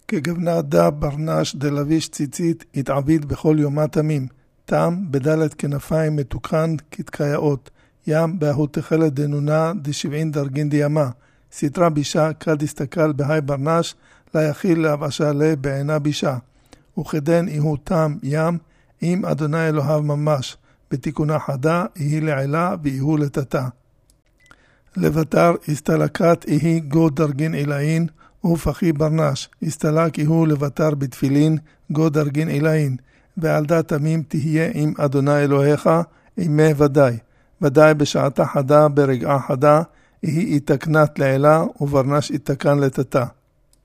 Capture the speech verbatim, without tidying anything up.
כגבנה דה ברנש דלביש ציצית התעביד בכל יומה תמים, טעם בדלת כנפיים מתוקן כתקייאות, ים בהות תחלת דנונה דשבעין דרגין דימה, סתרה בישה כד הסתכל בהי ברנש, לה יכיל להבאשה לה בעינה בישה, וכדן איהו טעם ים, עם אדוני אלוהיו ממש, בתיקונה חדה, איהי לעילה ואיהו לטאטה. לבטר הסתלקת איהי גו דרגין עילאין, ופחי ברנש, הסתלק איהו לבטר בתפילין, גו דרגין עילאין, ועל דה תמים תהיה עם אדוני אלוהיך, עמי ודאי, ודאי בשעתה חדה ברגעה חדה, איהי התקנת לעילה, וברנש התקן לטאטה.